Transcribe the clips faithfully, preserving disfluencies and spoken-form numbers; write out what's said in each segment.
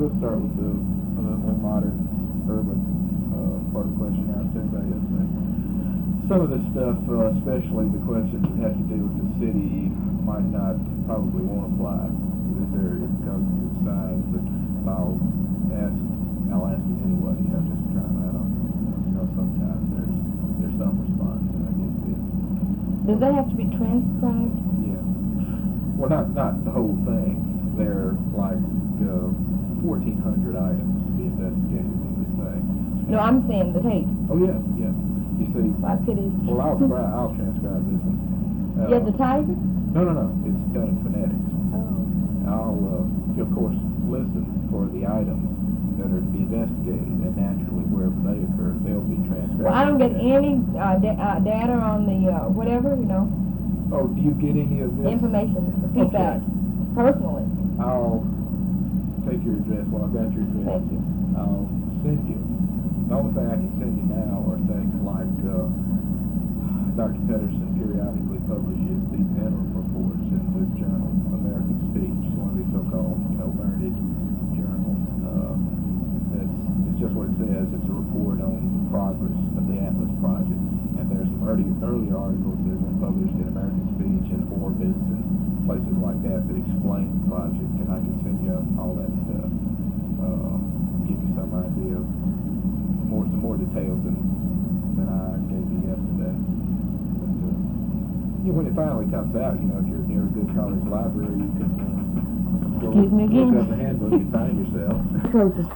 we'll start with the, uh, more modern, urban uh, part of the question I was talking about yesterday. Some of the stuff, uh, especially the questions that have to do with the city, might not probably won't apply to this area because of its size, but I'll ask, I'll ask you anyway, you know, just to try them out on you. You know, sometimes there's, there's some response, and I get this. Does that have to be transcribed? Yeah. Well, not, not the whole thing. There are like uh, fourteen hundred items to be investigated in this thing. No, I'm saying the tape. Oh, yeah, yeah. You see, I pity. well, I'll, try, I'll transcribe this one. Uh, You have the type it? No, no, no. It's done in phonetics. Oh. I'll, uh, of course, listen for the items that are to be investigated, and naturally, wherever they occur, they'll be transcribed. Well, I don't get any uh, da uh, data on the uh, whatever, you know. Oh, do you get any of this? Information, the feedback, Okay. personally. I'll take your address. Well, I've got your address. Thank you. I'll send you. The only thing I can send you now are things like uh, Doctor Pedersen periodically publishes these interim reports in the journal American Speech, one of these so-called, you know, learned journals. Uh, that's it's just what it says. It's a report on the progress of the Atlas Project. And there's some early, earlier articles that have been published in American Speech and Orbis and places like that that explain the project, and I can send you all that stuff. Uh, give you some idea of more, some more details than, than I gave you yesterday. But, uh, you know, when it finally comes out, you know, if you're near a good college library, you can uh, go Excuse me again. look up the handbook and find yourself. Closes.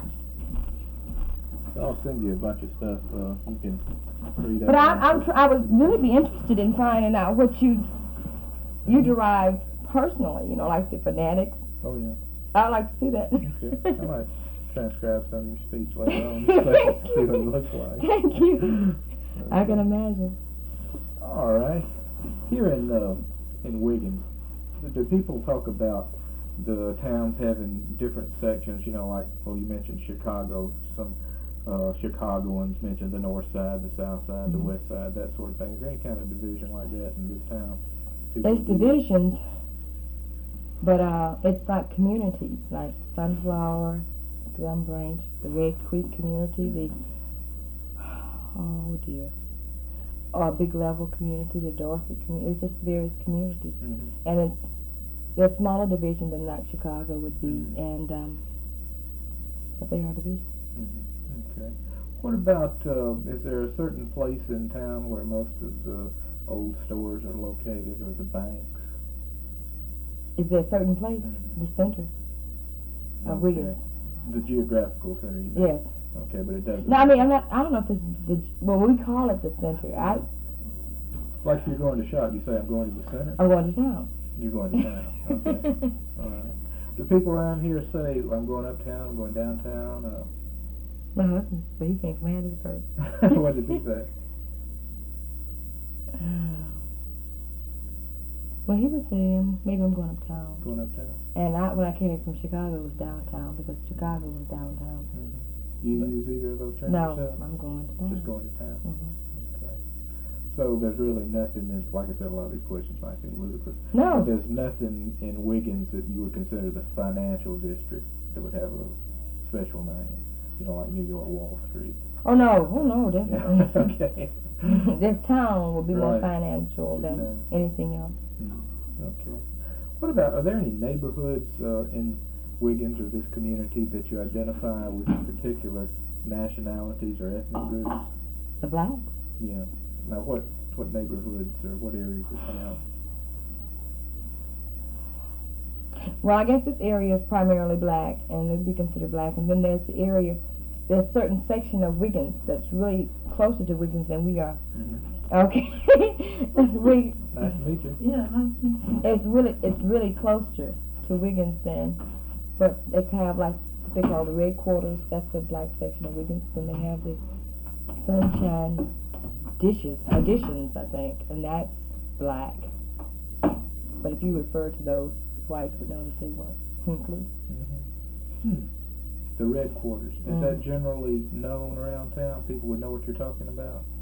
So I'll send you a bunch of stuff. Uh, you can read up. But I, on I'm it. tr I would really be interested in finding out what you you derive personally. You know, like the phonetics. Oh yeah. I'd like to see that. Okay. I might transcribe some of your speech later on so you can see what it looks like. Thank you. I can imagine. All right. Here in uh, in Wiggins, do people talk about the towns having different sections? You know, like, well, you mentioned Chicago. Some uh, Chicagoans mentioned the north side, the south side, the west side, that sort of thing. Is there any kind of division like that in this town? People There's do- divisions, but uh, it's like communities, like Sunflower, Gum Branch, the Red Creek community, the oh dear, or Big Level community, the Dorset community. It's just various communities, Mhm. and it's they're smaller division than like Chicago would be, Mhm. and um, but they are divisions. Mhm. Okay. What about, uh, is there a certain place in town where most of the old stores are located, or the banks? Is there a certain place, Mhm. the center of Wiggins? The geographical center, you mean? Yes. Okay, but it doesn't. No, I mean I'm not. I don't know if it's the well we call it the center. I Like if you're going to shop, you say, I'm going to the center? I'm going to town. You're going to town. Okay. All right. Do people around here say, I'm going uptown, I'm going downtown? Uh, My husband, but he came from Hattiesburg. what did he say? Well, he was saying maybe I'm going uptown, Going uptown? and I when I came from Chicago it was downtown because Chicago was downtown. Mm-hmm. You But- use either of those terms No, yourself? I'm going to town. Just going to town. Mhm. Okay. So there's really nothing, in, like I said, a lot of these questions might seem ludicrous. No. But there's nothing in Wiggins that you would consider the financial district that would have a special name. You know, like New York Wall Street. Oh no, oh no, definitely. Okay. This town will be more Right. financial This than town. anything else. Mhm. Okay. What about, are there any neighborhoods uh, in Wiggins or this community that you identify with particular nationalities or ethnic groups? The blacks. Yeah. Now, what what neighborhoods or what areas of town? Well, I guess this area is primarily black, and it'd be considered black. And then there's the area, there's a certain section of Wiggins that's really closer to Wiggins than we are. Mm-hmm. Okay. That's really, Nice to meet you. yeah, nice to meet you. It's really, it's really closer to Wiggins than, but they have like what they call the red quarters. That's a black section of Wiggins. Then they have the Sunshine dishes, additions, I think, and that's black. But if you refer to those, whites would know that they weren't included. Mm-hmm. Hmm. The red quarters. Is Mm. that generally known around town? People would know what you're talking about?